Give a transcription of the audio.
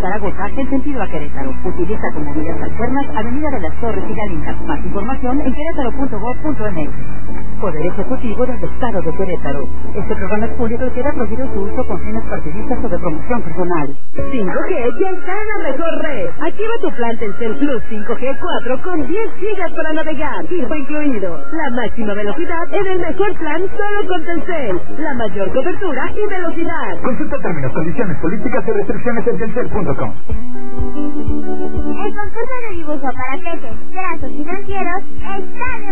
Zaragoza en sentido a Querétaro. Utiliza como vías alternas Avenida de las Torres y Galinas. Más información en querétaro.gov.mx. Poder Ejecutivo del Estado de Querétaro. Este programa es público y queda prohibido su uso con fines partidistas o de promoción personal. 5G ya está en la mejor red. Activa tu plan Telcel Plus 5G 4 con 10 gigas para navegar. Tiempo incluido. La máxima velocidad en el mejor plan solo con Telcel. La mayor cobertura y velocidad. Consulta términos, condiciones, políticas y restricciones en telcel.com. El concurso de dibujo para peces, trazos financieros está